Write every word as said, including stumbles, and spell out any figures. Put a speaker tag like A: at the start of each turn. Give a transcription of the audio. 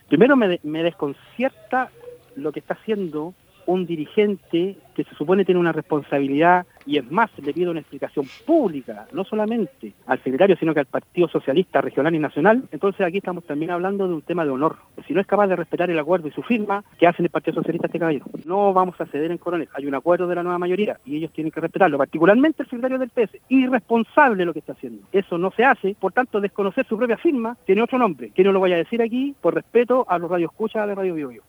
A: Primero me, me desconcierta lo que está haciendo un dirigente que se supone tiene una responsabilidad, y es más, le pido una explicación pública, no solamente al secretario, sino que al Partido Socialista Regional y Nacional. Entonces aquí estamos también hablando de un tema de honor. Si no es capaz de respetar el acuerdo y su firma, ¿qué hacen el Partido Socialista este caballero? No vamos a ceder en Coronel, hay un acuerdo de la nueva mayoría y ellos tienen que respetarlo, particularmente el secretario del P S, irresponsable lo que está haciendo. Eso no se hace, por tanto desconocer su propia firma tiene otro nombre, que no lo voy a decir aquí por respeto a los radioescuchas de Radio Bio Bio.